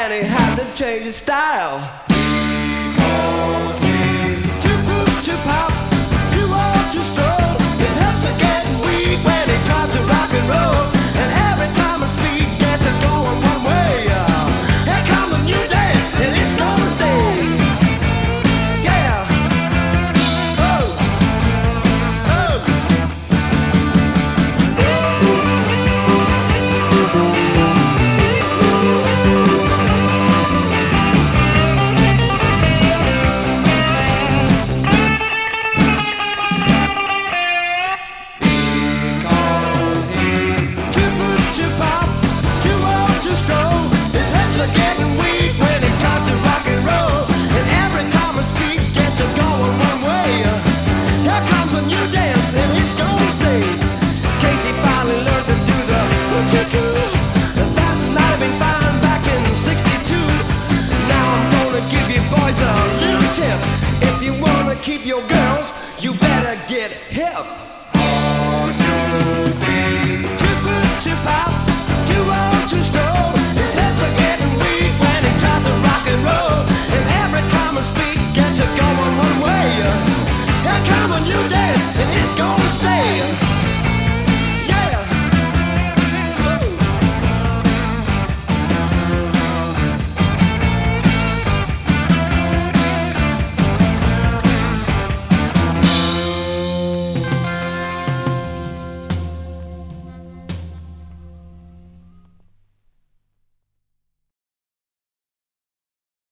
and he had to change his style. Because he's too cool to pop, too old to stroll. His hips are getting weak when he tries to rock and roll. And every time his feet get to going one way, here comes a new dance and it's gonna stay. Yeah. Oh. Oh. Because he's too good to pop, too old to stroll. His hips are getting weak when he tries to rock and roll. And every time his feet get to going one way, here comes a new dance and it's gonna stay. Casey finally learned to do the chicken. And that might have been fine back in '62. Now I'm gonna give you boys a little tip. If you wanna keep your girls, you better get hip. Too good to pop, too old to stroll. His hips are getting weak when he tries to rock and roll. And every time his feet get to going one way, here come a new dance and it's gonna stay.